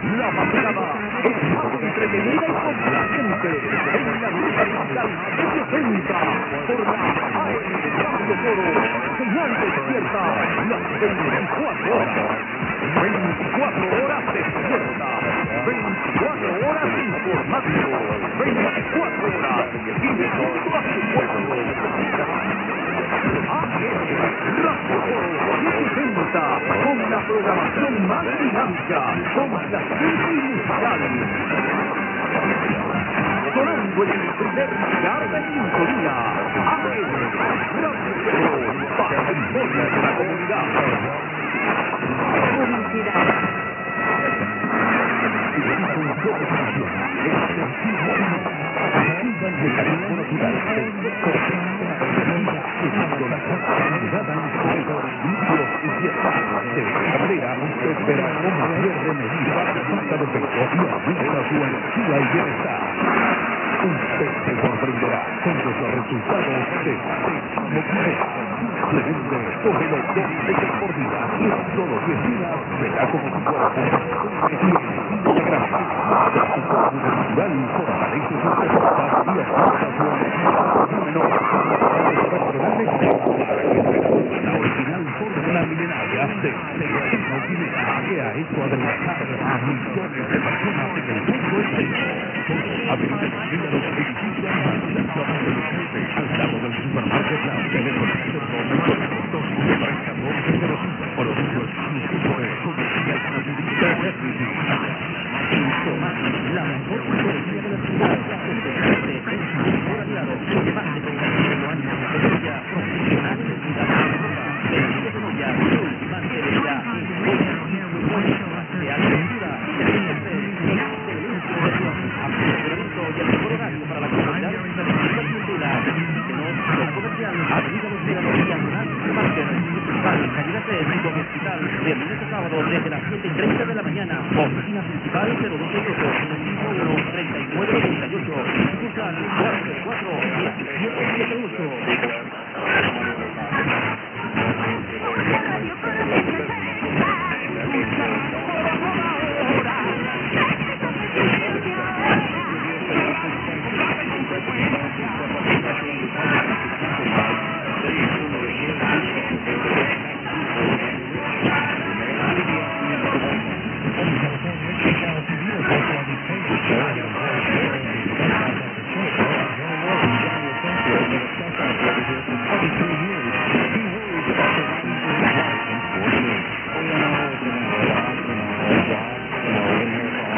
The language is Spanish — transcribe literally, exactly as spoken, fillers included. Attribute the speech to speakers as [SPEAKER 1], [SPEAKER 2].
[SPEAKER 1] La madrugada es más entretenida y complaciente en la lucha digital que presenta por la A M Radio Foro, señal despierta las veinticuatro horas. veinticuatro horas despierta, veinticuatro horas informando, veinticuatro horas vive junto a su pueblo. A M Radio Foro presenta con la programación más dinámica, complaciente y musical. Sonando en el primer lugar de sintonía, A M Radio Foro, para el pueblo de la comunidad. Publicidad.
[SPEAKER 2] De esta manera, usted verá cómo pierde medida la falta de peso y aumenta su energía y bienestar. Usted se sorprenderá con los resultados de Sésamo Quimera. Segundo, cógelo dos veces por día y en solo diez días verá como su cuerpo y el de grasa de su fórmula natural fortalece sus defensas y aumenta su energía. Menor, la original fórmula milenaria de Sésamo Quimera que ha hecho adelgazar a millones de personas en el mundo entero. Avenida de los edificios al lado del supermercado La Teléfono dos tres catorce cero cinco producto exclusivo de comercial la mejor tecnología de la ciudad competente en su mejor aliado que más de veinticinco años de experiencia profesional de ciudad vestidos de novia mantenería de aventura y de excelencia asesoramiento y el mejor horario para la comunidad de la cultura Centro Comercial Avenida Los Miradores Diagonal Máster principal calidad de tipo hospital de lunes a sábado desde las siete y treinta de la mañana oficina principal cero dos seis ocho cinco uno treinta y nueve noventa y ocho sucursal cuatro cuatro diez